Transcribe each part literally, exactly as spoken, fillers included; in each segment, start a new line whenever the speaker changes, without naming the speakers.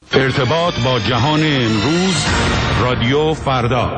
ارتباط با جهان امروز، رادیو فردا.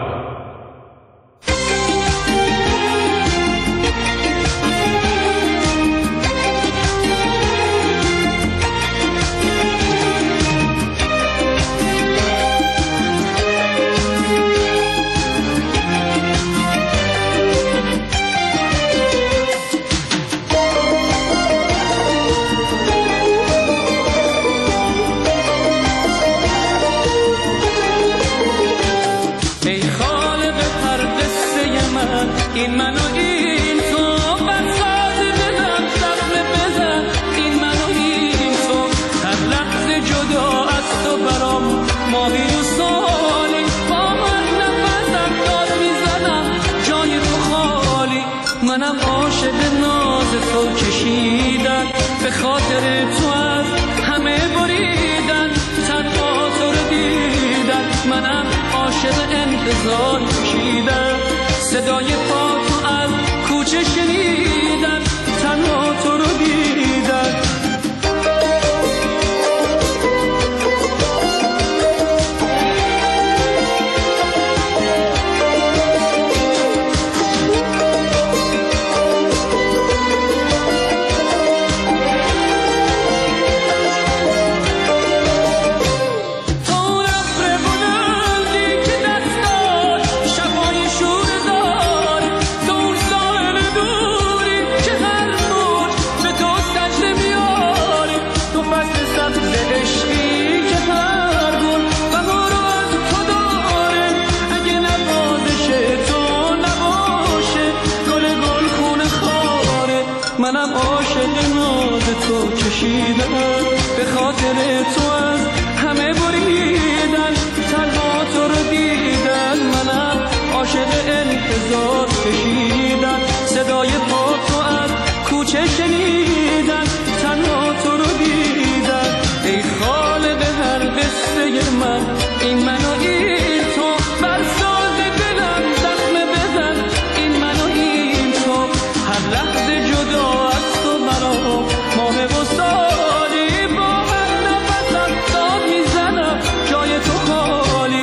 این من و این تو بساز دلم زخم بزن، این من و این تو هر لحظه جدا از تو برام ماهی و سالی، با من نفسم داد میزنم جای تو خالی. منم عاشق ناز تو کشیدن، به خاطر تو از همه بریدن، تنها تو رو دیدن. منم عاشق انتظار کشیدن، صدای پا تو از کوچه شنیدن، تنها تو رو دیدن. منم عاشق ناز تو کشیدم، به خاطر تو از همه بریدن، تنها تو رو دیدن. منم عاشق انتظار کشیدن، صدای پا تو از کوچه شنیدن، تنها تو رو دیدن. ای خالق هر قصه من، این من و این تو برساز دلم زخم بزن، این من و این تو هر لحظه جدا از تو برام ماه و سالی، با هر نفسم داد میزنم جای تو خالی.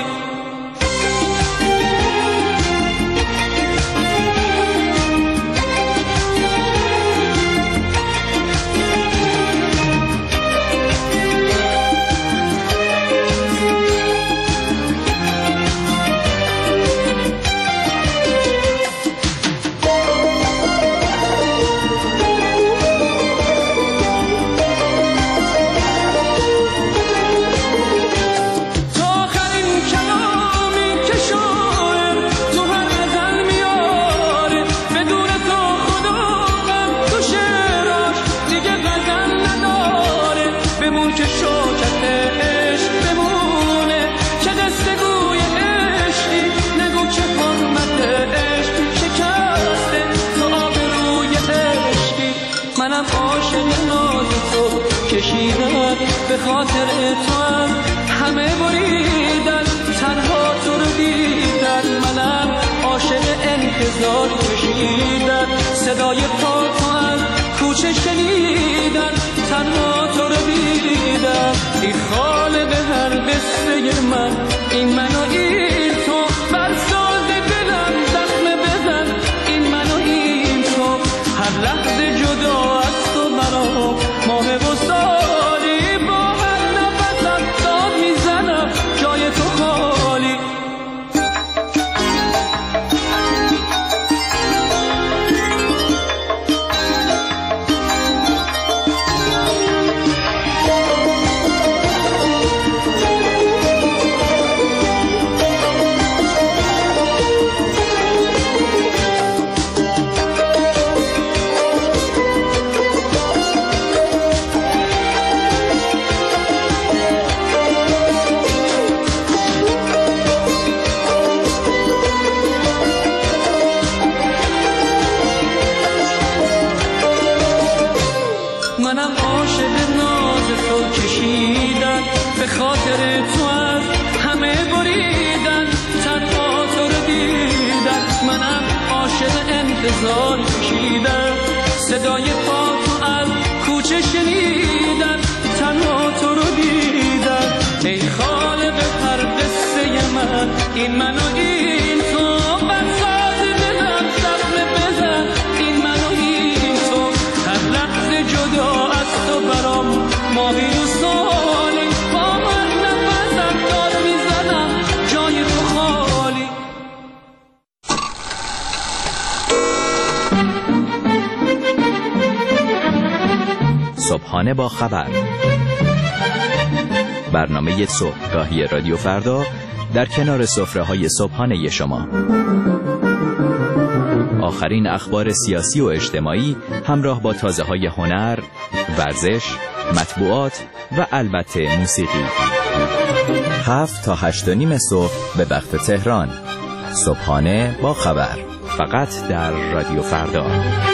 منم عاشق ناز تو کشیدن، به خاطر تو هم همه بریدن، تنها تو رو دیدن. منم عاشق انتظار کشیدن، صدای پا تو از کوچه شنیدن، تنها تو رو دیدن. ای خالق هر قصه من، این من و این تو برساز دلم زخم بزن، این من و این تو هر لحظه جدا از تو برام ماه و سالی، با هر نفسم داد میزنم جای تو خالی. منم عاشق ناز تو کشیدن، به خاطر تو از همه بریدن، تنها تو رو دیدن. منم عاشق انتظار کشیدن، صدای پا تو از کوچه شنیدن، تنها تو رو دیدن. ای
صبحانه با خبر، برنامه صبحگاهی رادیو فردا در کنار سفره‌های صبحانه شما. آخرین اخبار سیاسی و اجتماعی همراه با تازه‌های هنر، ورزش، مطبوعات و البته موسیقی. هفت تا هشت و نیم صبح به وقت تهران. صبحانه با خبر، فقط در رادیو فردا.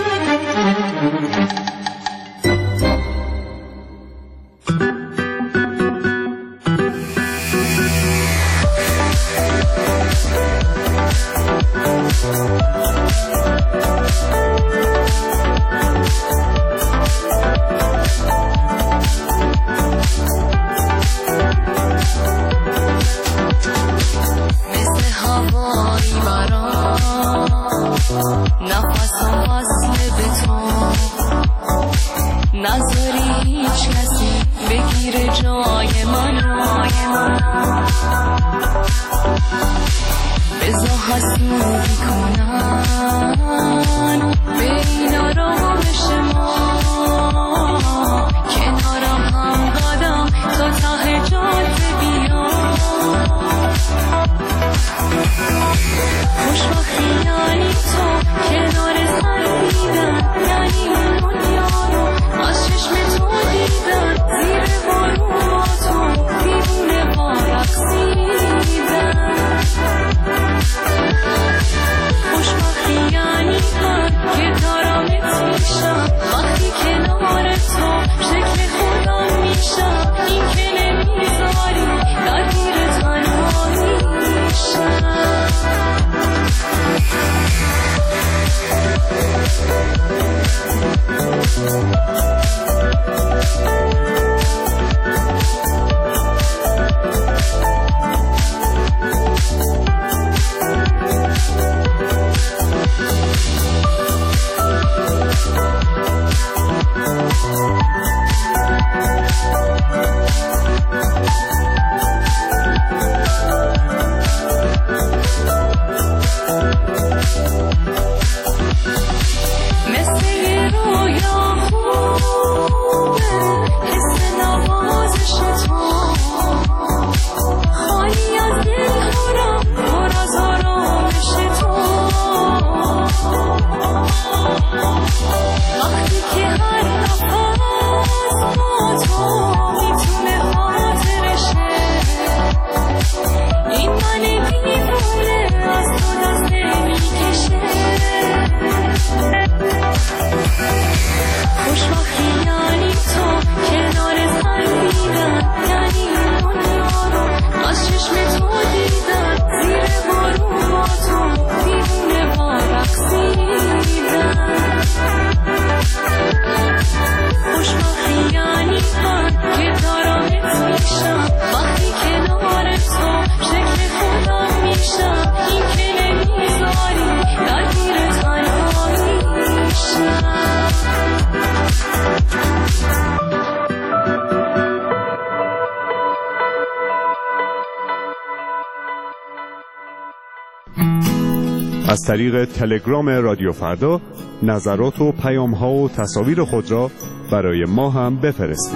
از طریق تلگرام رادیو فردا نظرات و پیام‌ها و تصاویر خود را برای ما هم بفرستید.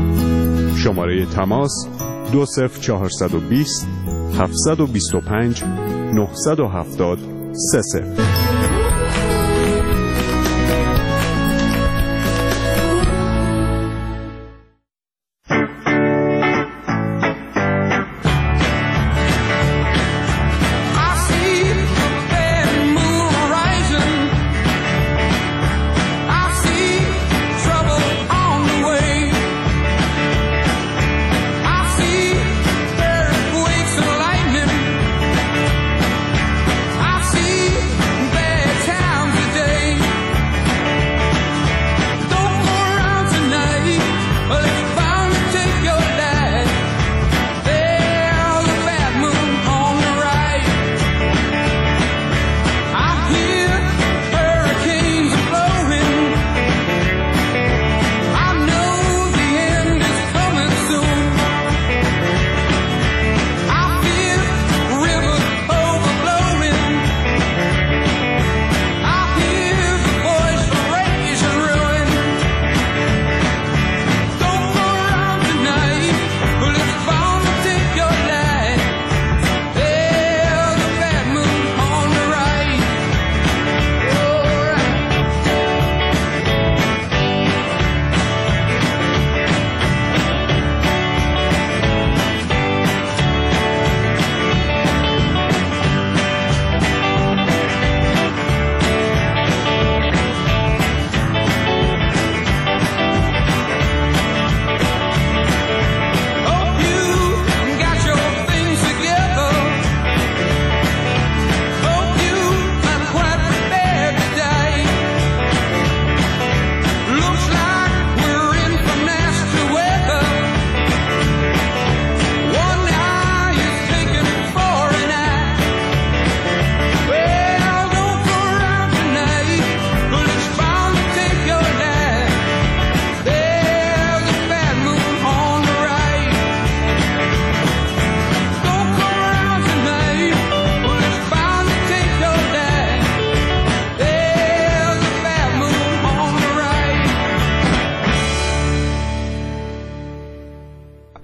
شماره تماس دو صفر چهارصد و بیست هفتصد و بیست و پنج نهصد و هفتاد سه صفر.
Baby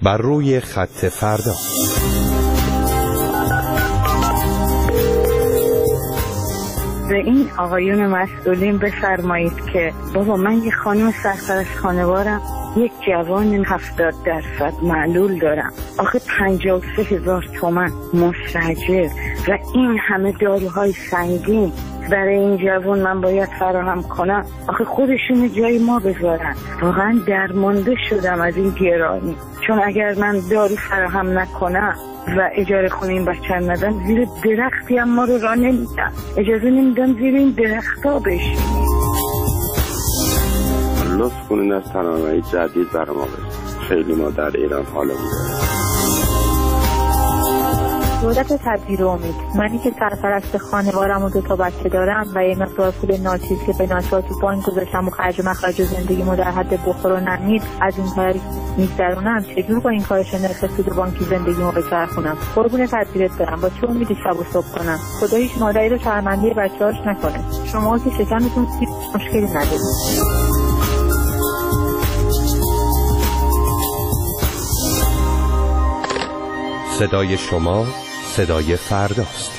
بر روی خط فردا.
به این آقایون مسئولین بفرمایید که بابا من یه خانم سرپرست خانوارم، یک جوان هفتاد درصد معلول دارم، آخه پنجاه و سه هزار تومن مستاجر و این همه داروهای سنگین برای این جوان من باید فراهم کنم. آخه خودشون جای ما بذارن. واقعا درمانده شدم از این گرانی، چون اگر من دارو فراهم نکنم و اجاره خونه این بچه ندم، زیر درختی هم ما رو راه نمیدم، اجازه نمیدم زیر این درختا بشیم.
لطف کنین از تنابهی جدید برای ما بشید. خیلی ما در ایران حالا بوده.
دولت تدبیر امید، منی که سرپرست خانوارم و دو تا بچه دارم و یه مقدار پول ناچیز که به ناچار تو بانک گذاشتم و خرج مخرج زندگیمو در حد بخور و نمید از این کار میگذرونم، چجور با این کارش نرخ سود بانکی زندگیمو بچرخونم؟ قربون تدبیرت برم، با چه امیدی شب و صبح کنم؟ خدا هیچ مادری رو شرمنده بچه‌هاش نکنه. شما که شکمتون سیب مشکلی ندارید.
صدای شما صدای فرداست.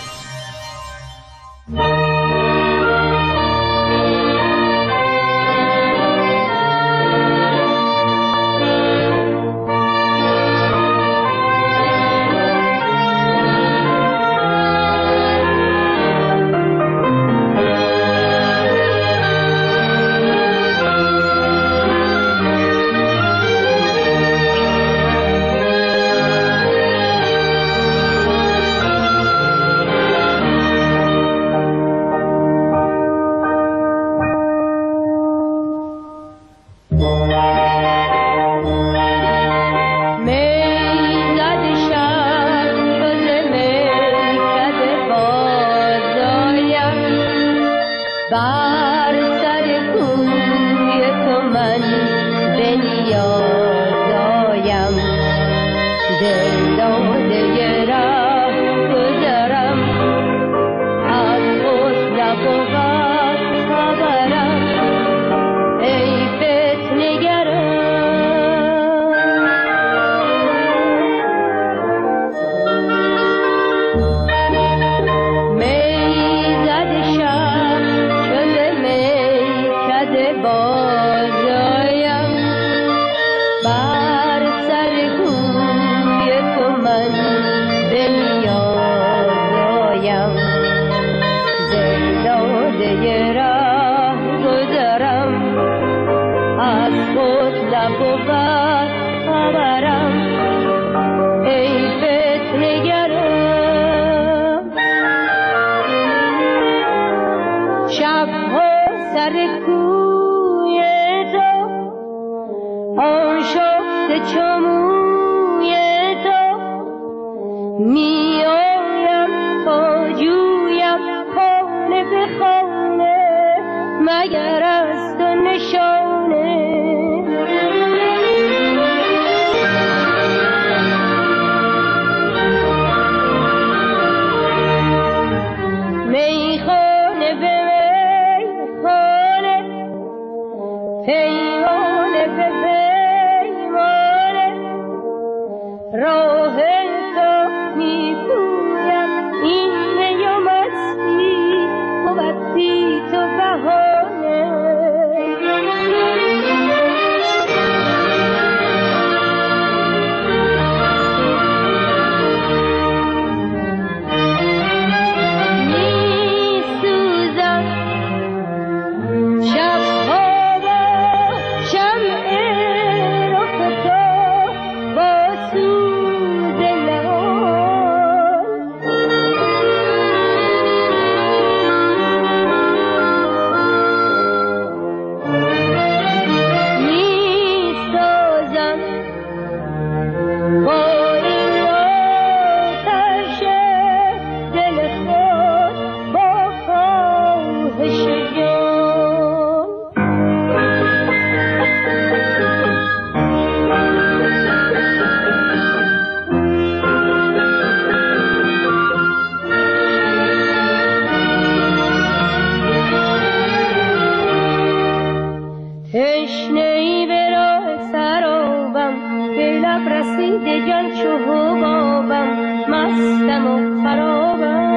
که جان چو حبابم مستم و خرابم.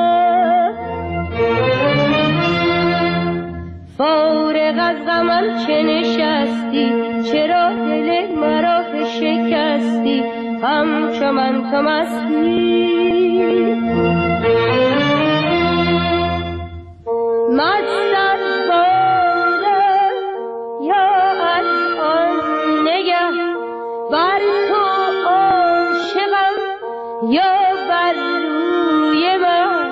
فارغ از غمم چه نشستی، چرا دل مرا شکستی، همچو من تو مستی. مست از باده یا از آن نگه، بر تو عاشقم یا بر روی من.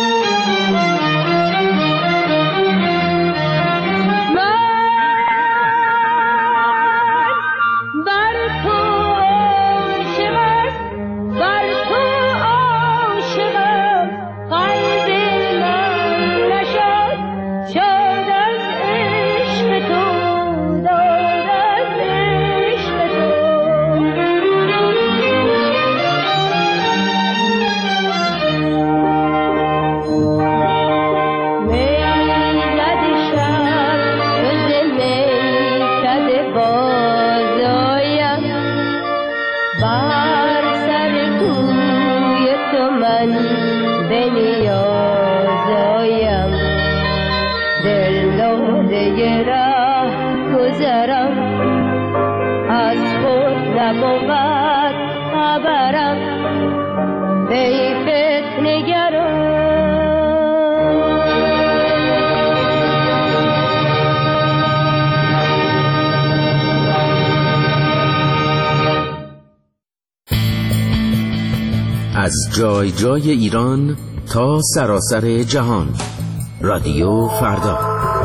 از جای جای ایران تا سراسر جهان، رادیو فردا.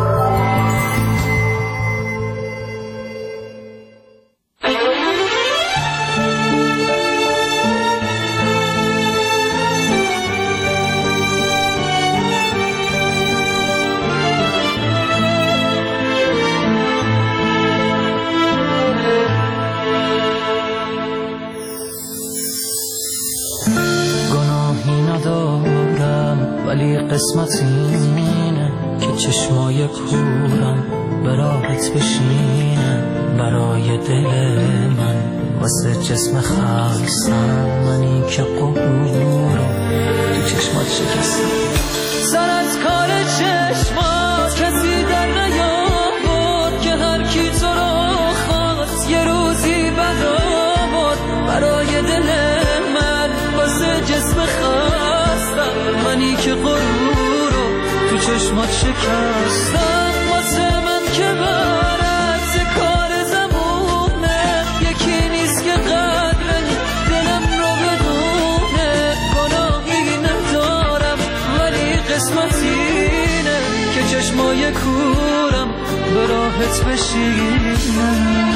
قسمت اینه که چشمای کورم به راحت بشینه برای دل من، واسه جسم خستم منی که قبورم تو چشمات شکستم. سر از کار چشمات کسی در نیاورد که هر کی تو رو خواست یه روزی بد آورد برای دل من، واسه جسم خستم منی که قبورم تو چشمات شکستم. واسه من که برعکس کار زمونه، یکی نیست که قدر دلم رو بدونه. گناهی ندارم ولی قسمت اینه که چشمای کورم به راحت بشینم.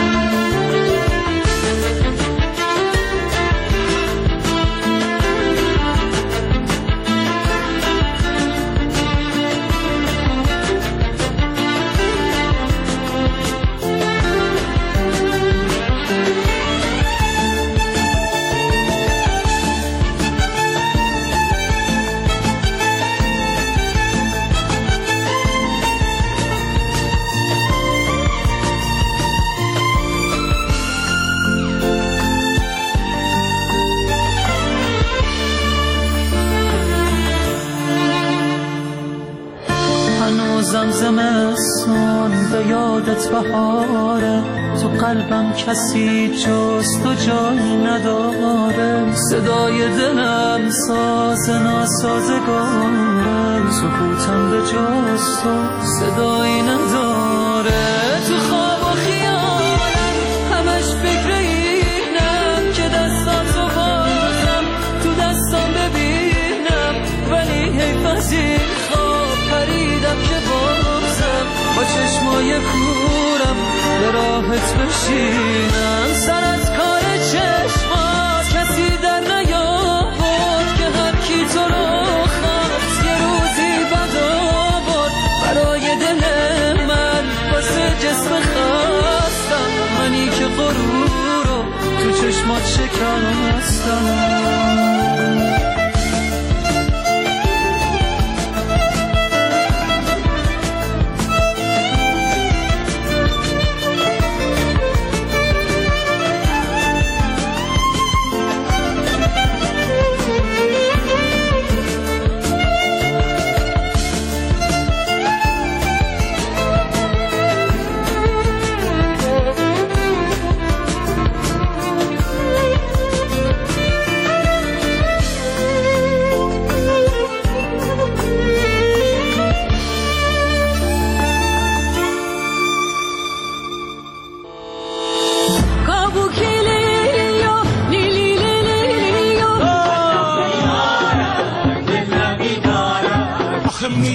زمستون به یادت بهاره، تو قلبم کسی جز تو جایی نداره. صدای دلم ساز ناسازگاره، سکوتم به جز تو صدایی نداره. تو خواب و خیالم همش فکر اینم که دستاتو بازم تو دستام ببینم، ولی حیف از این خواب پریدم که با چشمای کورم به راحت بشینم. سر از کار چشمات کسی در نیاورد که هر کی تو رو خواست یه روزی بد آورد برای دل من، واسه جسم خستم منی که غرورو تو چشمات شکستم.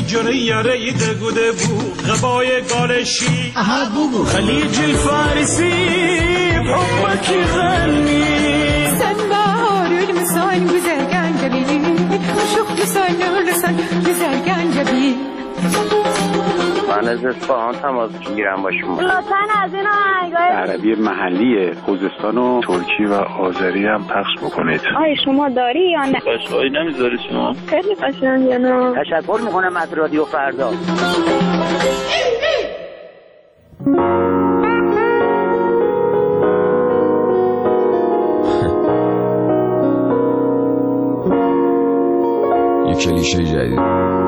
جنوی یاره دگوده بو غبای گالشی خلیج الفارسی بحبك غني
سنبهار المسان güzel gencebi Uşuk lisan lisan güzel gencebi
من از اصفهان تماس میگیرم با شما.
لطفاً از این آهنگای
عربی محلی خوزستان و ترکی و آذری هم پخش بکنید.
آیا شما داری یا نه؟
قشنگی نمیذاری شما؟
خیلی قشنگه نه.
تشکر میکنم از رادیو فردا.
یه کلیشه جدید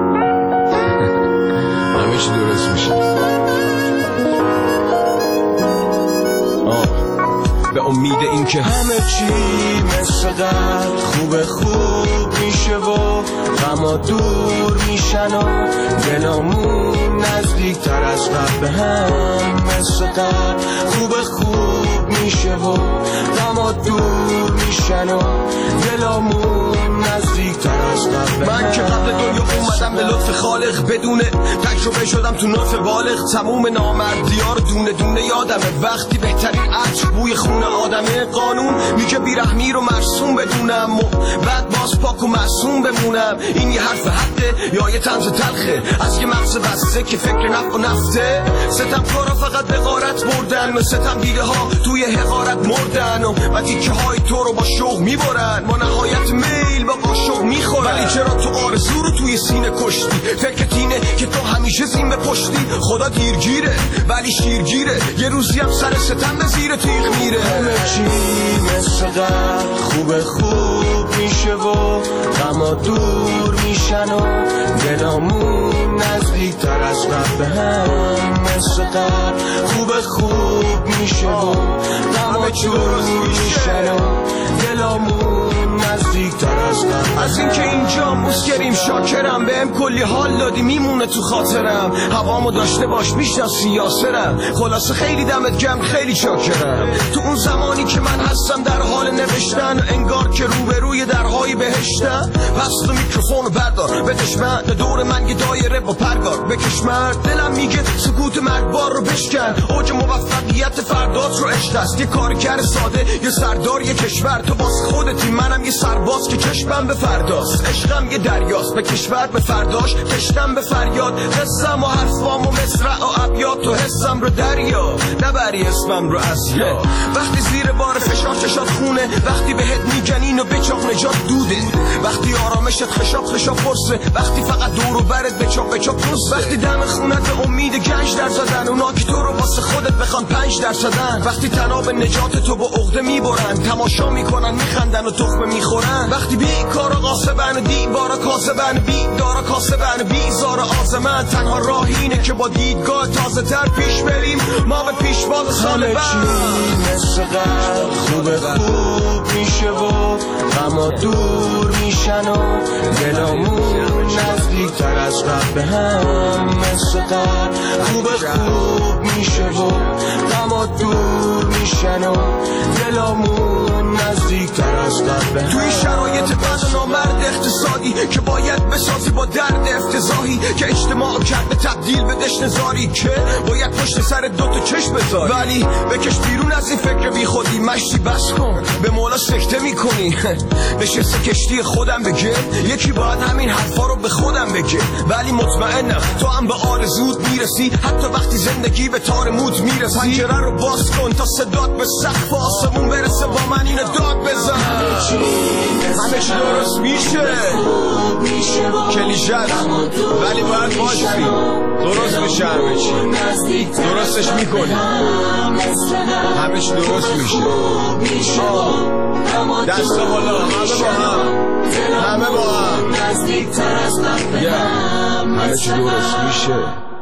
همه چی درست میشه. به امید این که
همه چی مثل قبل خوب خوب میشه و غما دور میشن و دلامون نزدیک تر از قبل هم مثل قبل خوب خوب میشه و غما دور میشن و دلامون نزدیک تر از قبل. من که قبل دنیا اومدم به لطف خالق بدونه تجربه شدم تو نطف بالغ تموم نامردیار دونه دونه یادمه وقتی بهترین عطر بوی خون آدمه قانون میگه بیرحمی رو مرسوم بدونم و بعد باز پاک و معصوم بمونم. این یه حرف حقه یا یه طنز تلخه از یه مغز بسته که فکر نفع و نفته. ستم کارا فقط به غارت بردن و ستم دیده ها توی حقارت مردن و و تیکه های تو رو با شوق میبرن ما نهایت میل با قاشق میخورن. ولی چرا تو آرزو رو توی سینه کشتی فکرت اینه که تو همیشه زین به پشتی. خدا دیرگیره ولی شیرگیره یه روزی هم سر ستم به زیر تیغ میره. همه چی مثل قبل خوب خوب میشه و غما دور میشن و دلامون نزدیک تر از قبل هم مثل قبل خوب خوب میشه و غما دور میشن و دلامون نزدیک تر از قبل. از اینکه اینجا مسکریم شاکرم بهم کلی حال دادی میمونه تو خاطرم هوامو داشته باش میشناسی یاسرم خلاصه خیلی دمت گرم خیلی شاکرم. تو اون زمانی که من هستم در حال نوشتن انگار که روبروی درهای بهشتم پس تو میکروفونو بردار بکش من دور من یه دایره با پرگار بکش من دلم میگه سکوت مرگبار رو بشکن اوج موفقیت فردات رو عشق است. یه کارگر ساده یه سردار یه کشور تو باز خودتی منم یه سرباز که چشمم به فرداست. عشقم یه دریاست به کشور به فرداش کشتم به فریاد قصم و حرفام و مصرع و ابیات تو حسم رو دریا نبری اسمم رو از یا. وقتی زیر بار فشار چشات خونه وقتی بهت میگن اینو بچاق نجات دوده وقتی آرامشت خشاب خشاب فرسه وقتی فقط دور و برت بچاق بچاق فرسه وقتی دم خونت امید گنج در زدن اونا که تو رو واسه خودت بخوان پنج در زدن وقتی تناب نجات تو با عقده میبرن تماشا میکنن میخندن و تخمه میخورن وقتی بیکارا قاسبن و دیوارا کاسبن بیدارا کاسبن بیزار آزمن تنها راه اینه که با دیدگاه تازه تر پیش بریم ما به پیش باز سال بعد. مثل قبل خوب خوب میشه و غما دور میشن و دلامون نزدیک تر از قبل هم مثل قبل خوب خوب میشه و غما دور میشن و دلامون نزدیک تر از قبل هم. توی شرایط بد و نامرد اقتصادی که باید بسازی با درد افتضاحی که اجتماع کرده تبدیل به دشت زاری که باید پشت سر دوتا چشم بذاری ولی بکش بیرون از این فکر بی خودی مشتی بس کن به مولا سکته میکنی نشسته کشتی خودم بگه یکی باید همین حرفا رو به خودم بگه ولی مطمئنم تو هم به آرزوت میرسی حتی وقتی زندگی به تار موت میرسی. پنجره رو باز کن تا صدات به سقف آسمون برسه با من اینو داد بزن. همه چی درست میشه کلیشه ولی باید باشی درست میشه همه چی درستش میکنی همه چی درست میشه دست بالا همه با هم همه با هم همه چی درست میشه.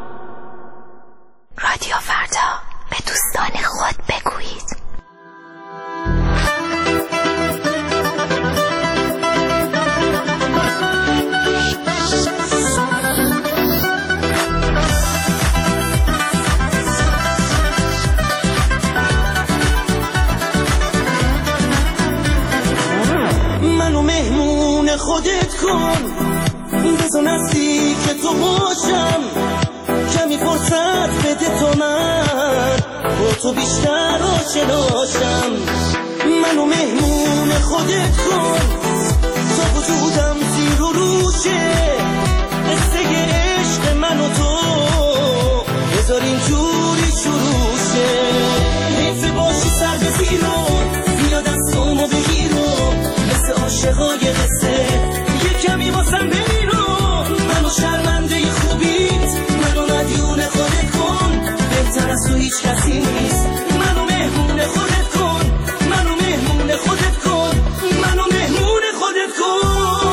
رادیو فردا به دوستان خود بگویید.
منو مهمون خودت کن
بزا نزدیک تو باشم کمی فرصت بده تا من با تو بیشتر آشناشم منو مهمون خودت کن تا وجودم زیر و روشه قصه عشق من و تو بذار اینجوری شروع شه حیف باشی سر به زیرم بیا دستامو بگیرم مثل عاشقای قصه یه کمی واسم بمیرم منو شرمنده خوبیت منو مدیون خودت کن بهتر از تو هیچ کسی نیست منو مهمون خودت کن منو مهمون خودت کن منو مهمون خودت کن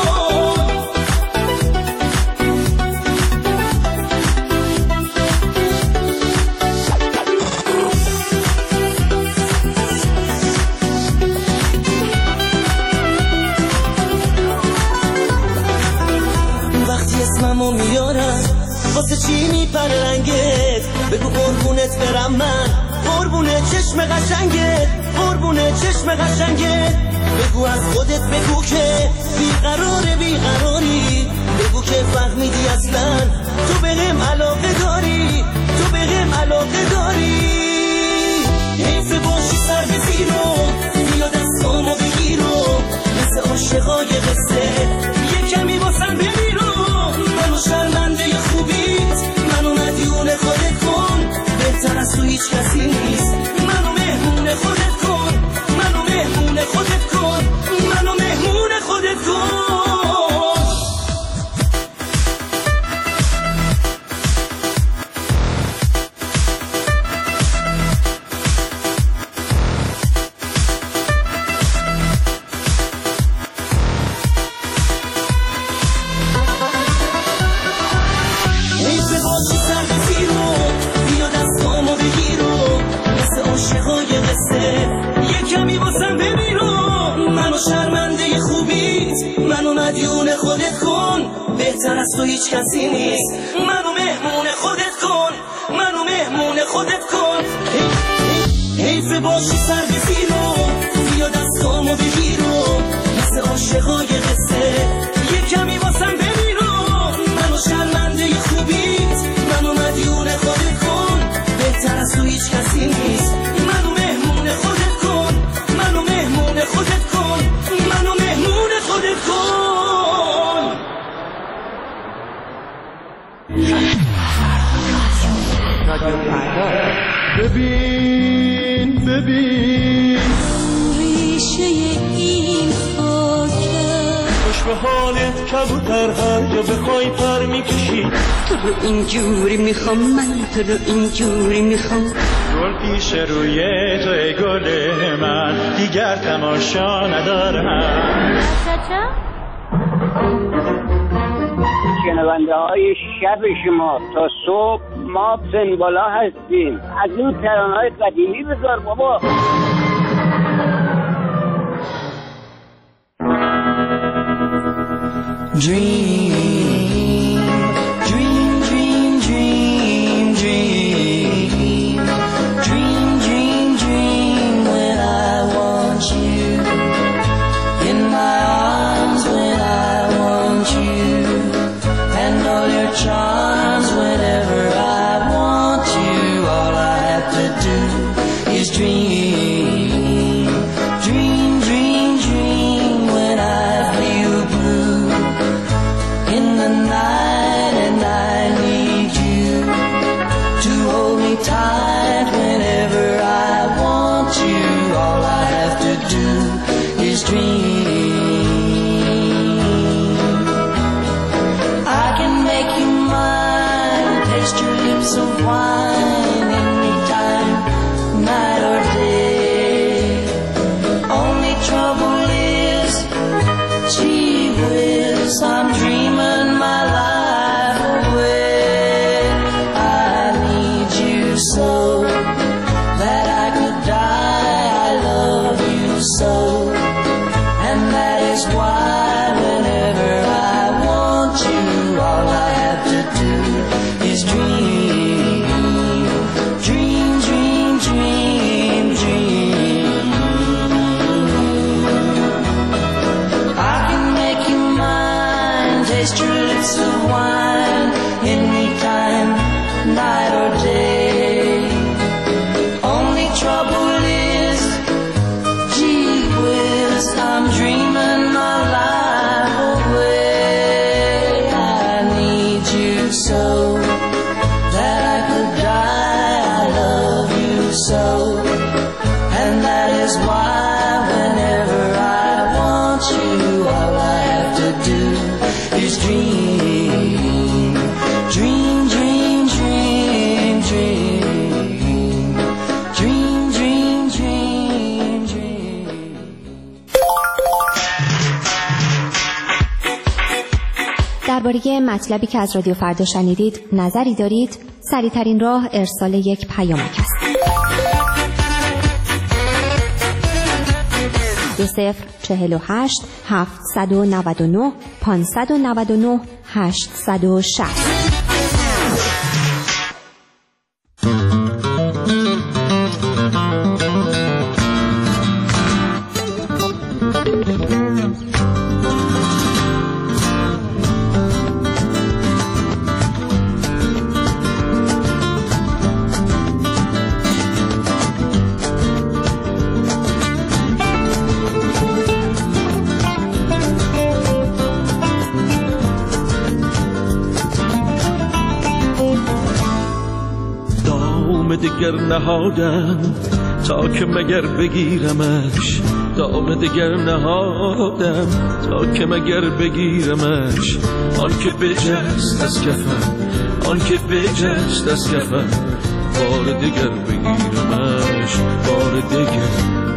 وقتی اسممو میارم واسه چی میپره رنگت بگو قربونت برم من قربونه چشم قشنگت قربونه چشم قشنگت بگو از خودت بگو که بیقراره بیقراری بگو که فهمیدی اصلا تو بهم علاقه داری تو بهم علاقه داری حیف باشی سر به زیرم بیا دستامو بگیرم مثل عاشقای قصه یه کمی واسم بمیرم منو شرمنده خوبیت منو مدیون خودت کن بهتر از تو هیچ کسی نیست منو مهمون خودت کن منو مهمون خودت کن منو مهمون خودت کن بهتر از تو هیچ کسی نیست منو مهمون خودت کن منو مهمون خودت کن حیف باشی سر به زیرم بیا دستامو بگیرم مثل عاشقای قصه یه کمی واسم بمیرم منو شرمنده خوبیت منو مدیون خودت کن بهتر از تو هیچ کسی نیست منو مهمون خودت کن منو مهمون خودت کن منو مهمون خودت کن
ببین ببین ریشه این خاکه خوش به حالت کبوتر هر جا بخوای پر میکشی
تو رو اینجوری میخوام من تو رو اینجوری میخوام
گل پیش روی تو ای گل من دیگر تماشا ندارم
شنونده های شب شما تا صبح ما سنبالا هستیم از اون ترانه های قدیمی بذار بابا
Dream, dream, dream, dream, dream Dream, dream, dream when I want you In my arms when I want you And all your charms whenever I want you All I have to do is dream Dream, dream, dream when I feel blue In the night and I need you To hold me tight whenever I want you All I have to do is dream I can make you mine Taste your lips of wine Anytime, night or day Only trouble is Gee whiz, I'm dreaming my life away I need you so That I could die I love you so And that is why whenever I want you All I have to do is dream Dream, dream, dream, dream I can make you mine Taste your lips
without you, all I have to do is dream, dream, dream, dream, dream, dream, dream, dream, dream.
درباره مطلبی که از رادیو فردا شنیدید نظری دارید؟ سریع‌ترین راه ارسال یک پیامک است. دو صفر چهل و هشت هفتصد و نود و نه پانصد و نود و نه هشتصد و شصت.
دگر نهادم تا که مگر بگیرمش، دام دگر نهادم تا که مگر بگیرمش. آن که بجست از کفم، آن که بجست از کفم، بار دگر بگیرمش، بار دگر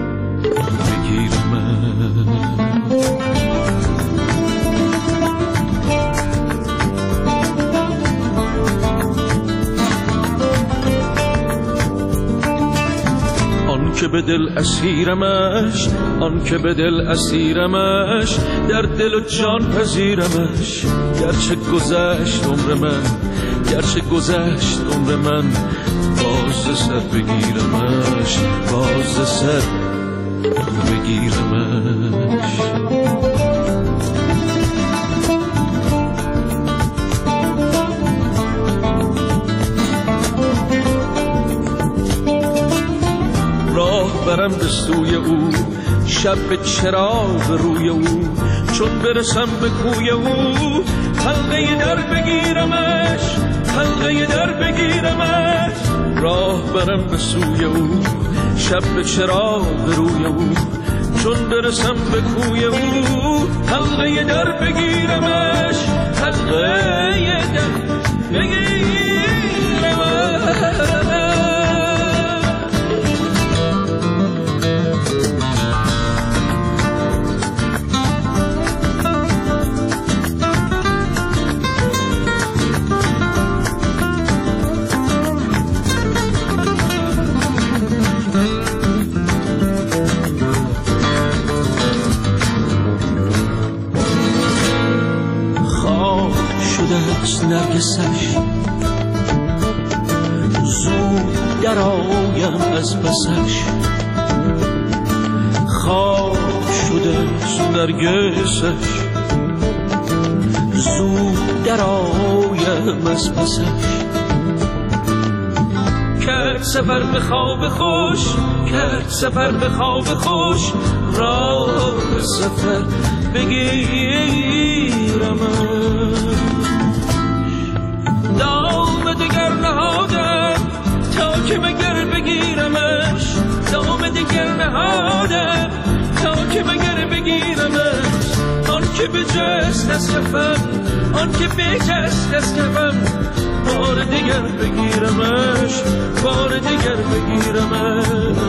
بگیرمش. که به دل اسیرمش، آن که به دل اسیرمش، در دل و جان پذیرمش. گرچه گذشت عمر من، گرچه گذشت عمر من، باز سر بگیرمش، باز سر بگیرمش. راه برم به سوی او، شب به چراغ روی او، چون برسم به کوی او، حلقه در بگیرمش، حلقه در بگیرمش. راه برم به سوی او، شب به چراغ روی او، چون برسم به کوی او، حلقه در بگیرمش، حلقه در بگیرمش. نرگسش زود در آیم از پسش، خواب شده نرگسش زود در آیم از پسش. کرد سفر به خواب خوش، کرد سفر به خواب خوش، راه سفر بگیرمش. دام دگر نهادم تا که مگر بگیرمش، دام دگر نهادم تا که مگر بگیرمش. آن که بجست از کفم، آن که بجست از کفم، بار دگر بگیرمش، بار دگر بگیرمش.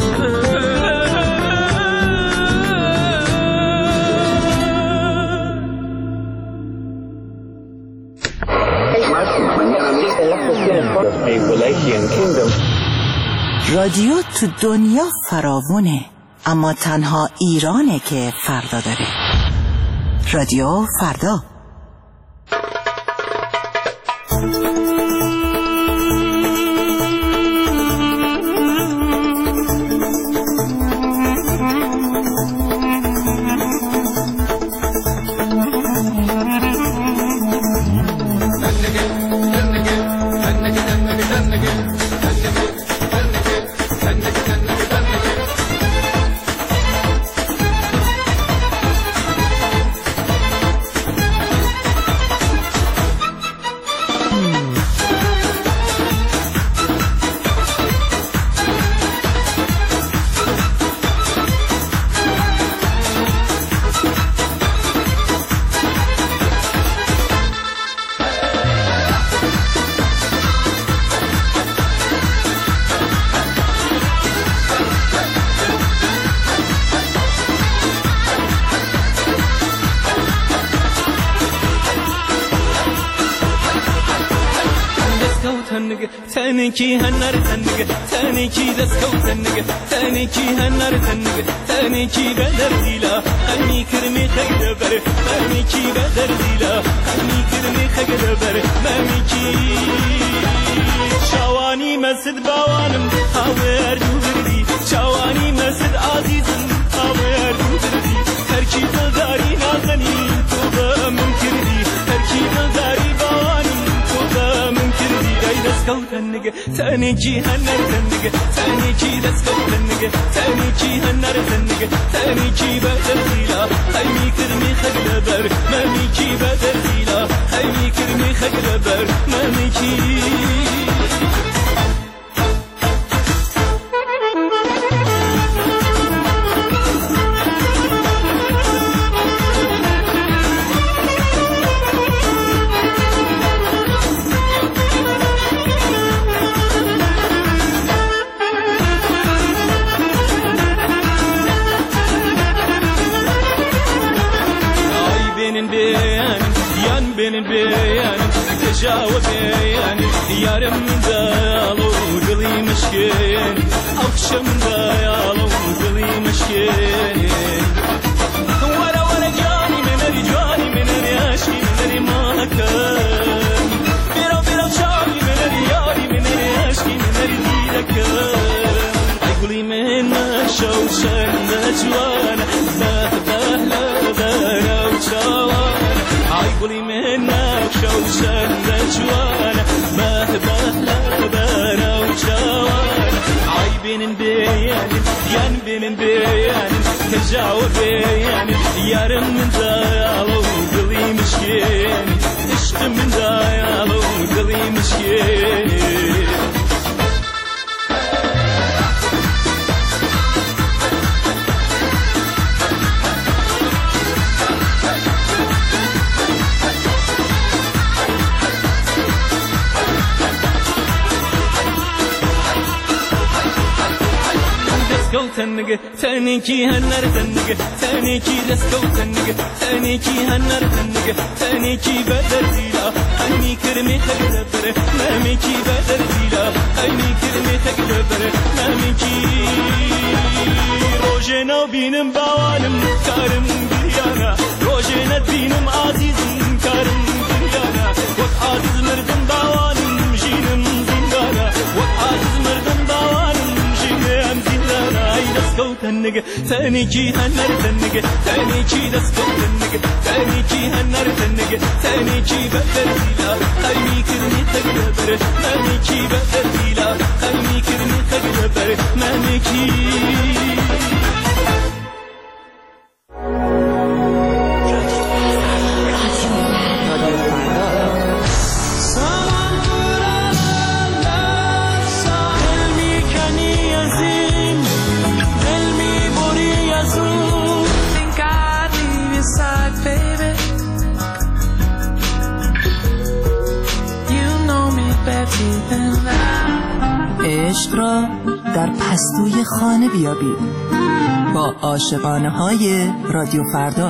رادیو تو دنیا فراوونه، اما تنها ایرانه که فردا داره. رادیو فردا.
تنگه تنکی هنر تنگه تنکی دست کو تنگه تنکی هنر تنگه تنکی بدر دیلا همی کرمی خیلی بره ممی بدر دیلا همی کرمی خیلی بره ممی شوانی مسد باوانم هاور دوردی شوانی مسد عزیزم هاور دوردی هرکی دلداری نازنی تو با من کردی هرکی دلداری باوانم تو با من کردی ای دست کو تنگه تنکی هنر تنگه تنکی دست کو تنگه تنکی هنر تنگه تنکی بدر دیلا همی کرمی خیلی بر ممی بدر دیلا همی کرمی خیلی بر ممی benim beyanım tecavüz beyanım yarım dayalı dili meşkin akşam dayalı dili meşkin wala wala cani meneri cani meneri aşkı meneri makan bira bira cani meneri yari meneri aşkı meneri dilakan ay guli mena şavşan da juana bah bahla dara uçavan ay guli mena شوشن لجوانا ما بهلا بنا وشوان عاي بين بيان ين بين بيان تجاوب بيان يارم من دايالو قلي مشكين عشق من دايالو قلي مشكين تنگه تنکی هنر تنگه تنکی دست کو تنگه تنکی هنر تنگه تنکی بدر دیلا همی کرمی خیلی بره ممی کی بدر دیلا همی کرمی خیلی بره ممی کی روزنا بینم باوانم کارم بیانا روزنا بینم عزیزم کارم بیانا وقت عزیز مردم باوانم جینم زندانا وقت عزیز مردم باوانم جینم زندانا دست کو تنگه تنکی هنر تنگه تنکی دست کو تنگه تنکی هنر تنگه تنکی بدر دیلا همی کرمی خیلی بره ممی کی بدر دیلا همی کرمی خیلی بره ممی کی
عشق را در پستوی خانه بیابید با عاشقانه های رادیو فردا.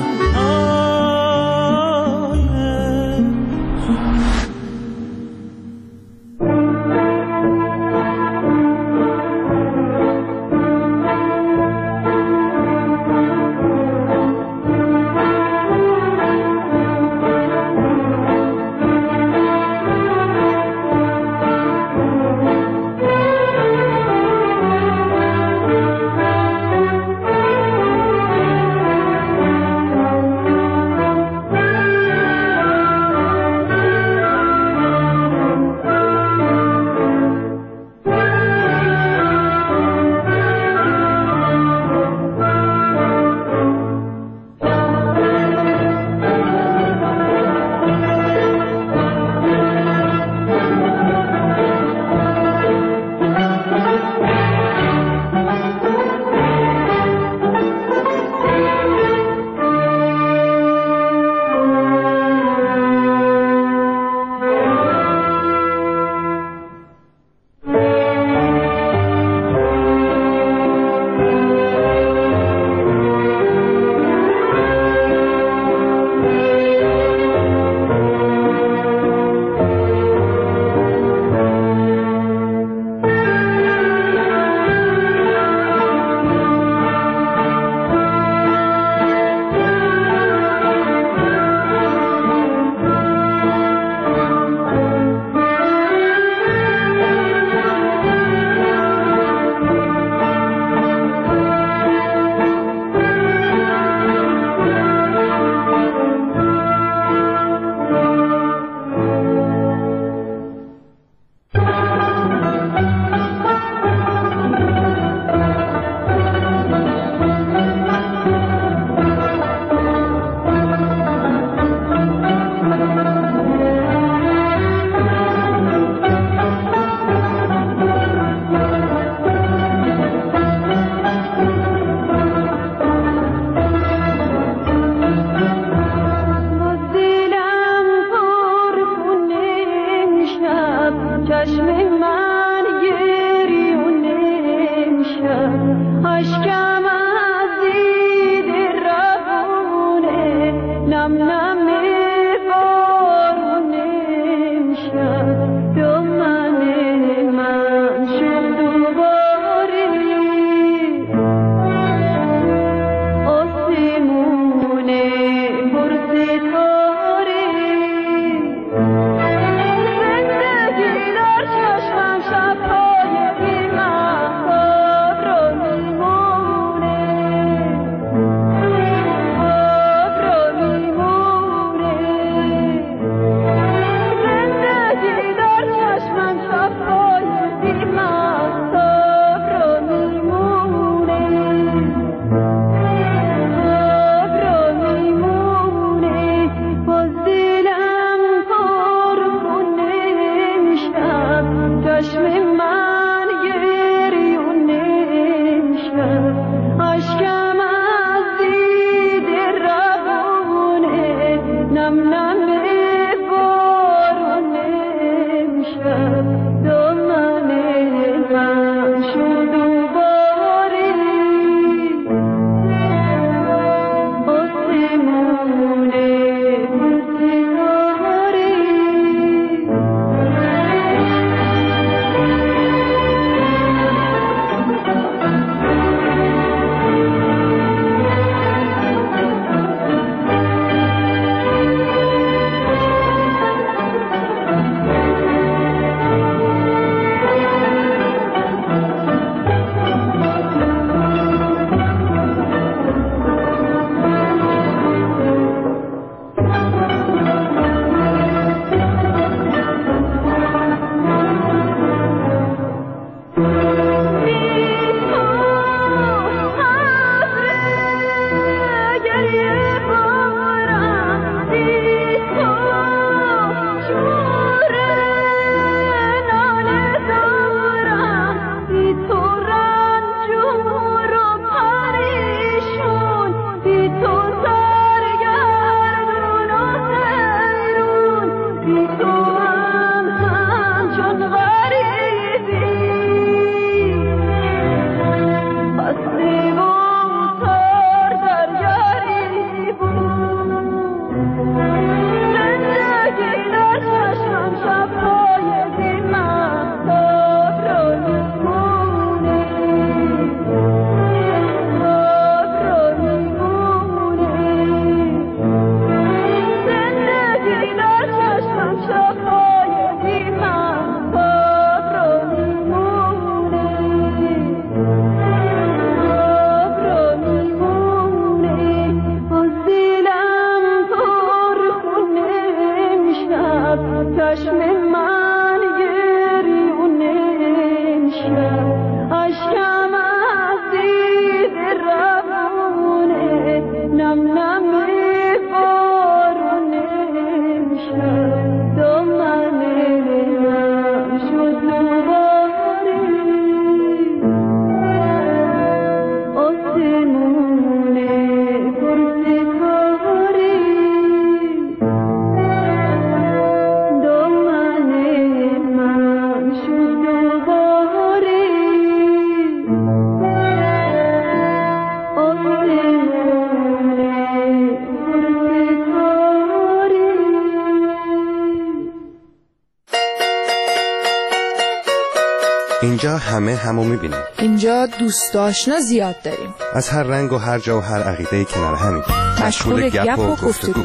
اینجا همه همو میبینیم.
اینجا دوست آشنا زیاد داریم.
از هر رنگ و هر جا و هر عقیده کنار همین.
مشغول گپ و گفتگو.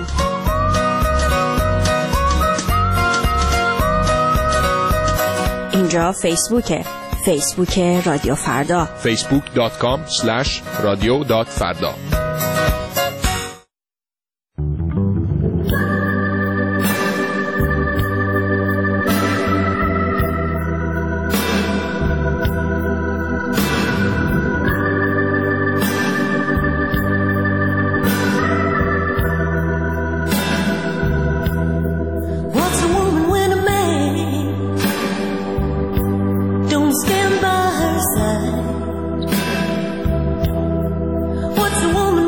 اینجا فیسبوکه. فیسبوک رادیو فردا.
فیسبوک دات کام اسلش رادیو دات فردا.
What's a woman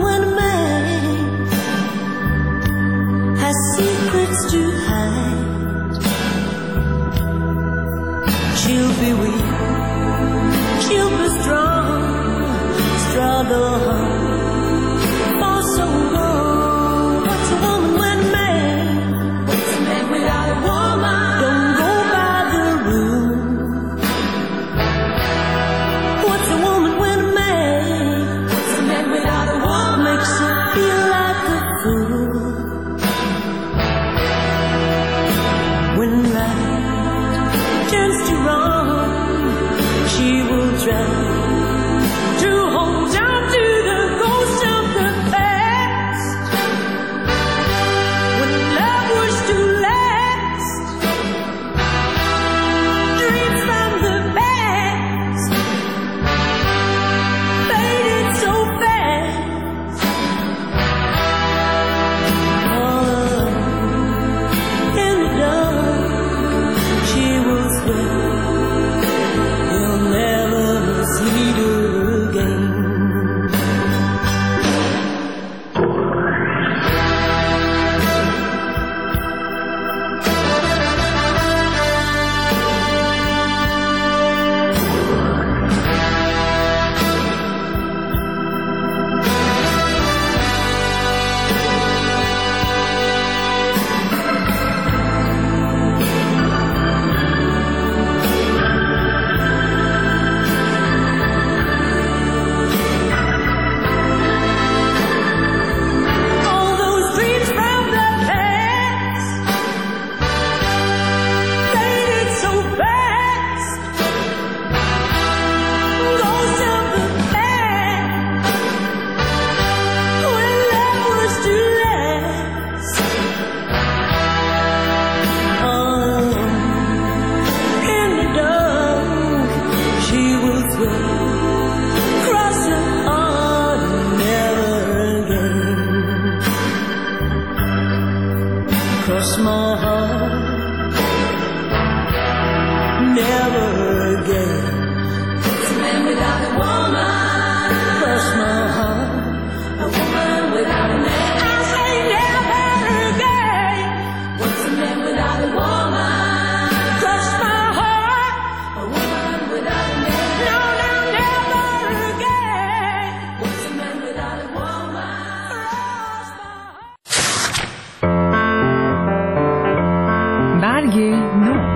cross my heart. Never again. What's a man without a woman? Cross my heart. A woman without a man. I say never again. What's a man without a woman? Cross my heart. A woman without a man. No, no, never again. What's a man without a woman?
برگ نو.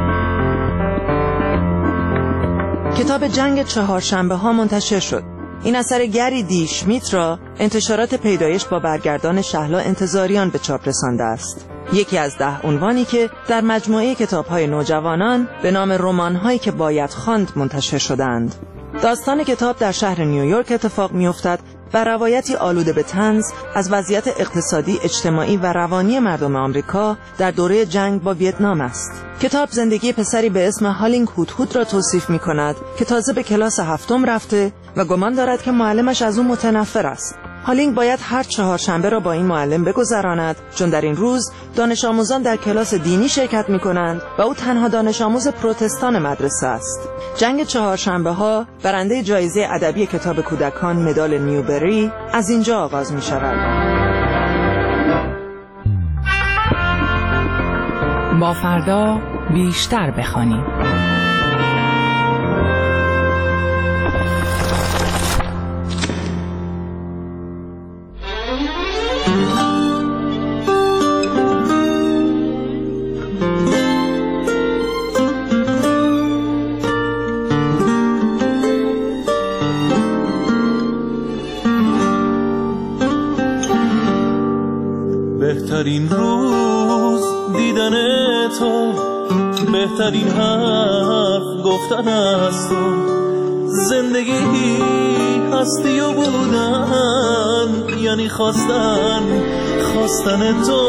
کتاب جنگ چهارشنبه ها منتشر شد. این اثر گری دی شمیت را انتشارات پیدایش با برگردان شهلا انتظاریان به چاپ رسانده است. یکی از ده عنوانی که در مجموعه کتاب‌های نوجوانان به نام رمان‌هایی که باید خواند منتشر شدند. داستان کتاب در شهر نیویورک اتفاق می‌افتد و روایتی آلوده به طنز از وضعیت اقتصادی، اجتماعی و روانی مردم آمریکا در دوره جنگ با ویتنام است. کتاب زندگی پسری به اسم هالینگ هودهود را توصیف می کند که تازه به کلاس هفتم رفته و گمان دارد که معلمش از او متنفر است. هالینگ باید هر چهارشنبه را با این معلم بگذراند، چون در این روز دانش آموزان در کلاس دینی شرکت می کنند و او تنها دانش آموز پروتستان مدرسه است. جنگ چهارشنبه ها برنده جایزه ادبی کتاب کودکان مدال نیوبری از اینجا آغاز می شود.
با فردا بیشتر بخوانیم.
بهترین روز دیدن تو، بهترین حرف گفتن از تو، زندگی هستی و بودن یعنی خواستن خواستن تو.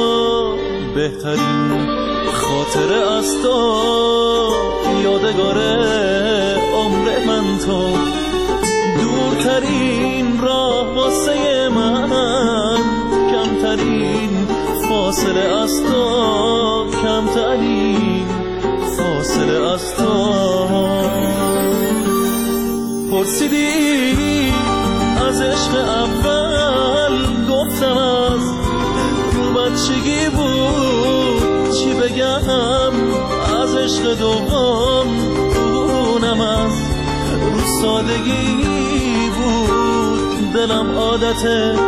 بهترین خاطره از تو، یادگار عمر من تو، دورترین راه واسه من، کمترین فاصله از تو، کمترین فاصله از تو. پرسیدی از عشق اول، گفتم از تو بچگی بود، چی بگم از عشق دوم، اونم از رو سادگی بود. دلم عادت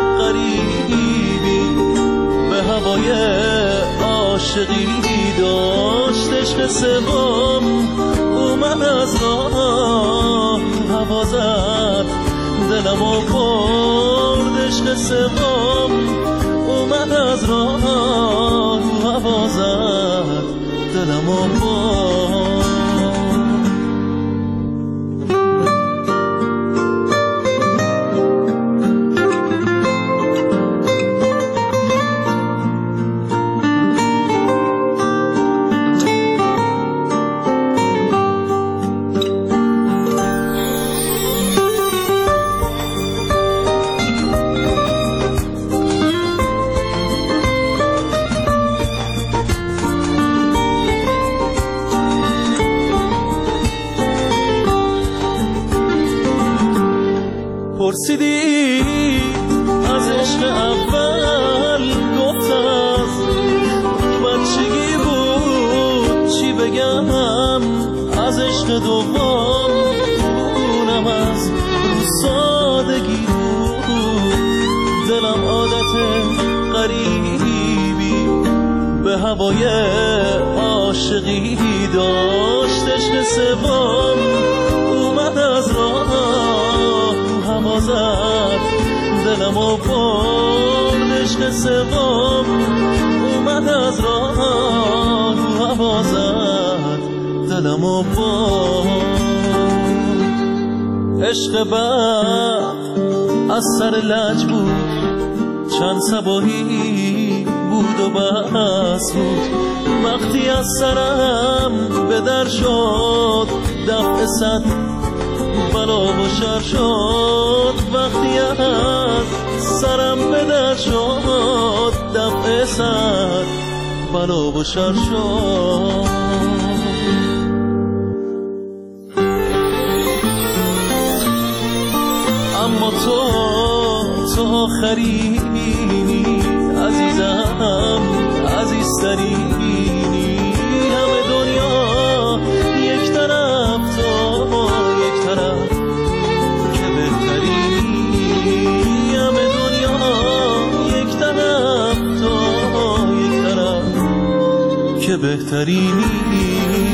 غریبی به هوای عاشقی داشت، عشق سوم اومد از راه هوا زد، دلم و برد. عشق سوم اومد از راه هوا زد، دلم و برد. پرسیدی از عشق اول، گفتم از بچگی بود، چی بگم از عشق دوم، اونم از سادگی بود. دلم عادت غریبی به هوای عاشقی داشت، عشق سوم اومد از راه هوا زد، دلم و برد. عشق سوم اومد از راه هوا زد، دلم و برد. عشق بعد از سر لج بود، چند صباحی بود و بس بود. وقتی از سرم به در شد، دفع صد بلا و شر شد. وقتی از سرم به در شد، دفع صد
بلا و شر شد. اما تو تو آخرینی عزیزم، عزیزترینی. همه دنیا یک طرف، تو یک طرف که بهترینی. همه دنیا یک طرف، تو یک طرف که بهترینی.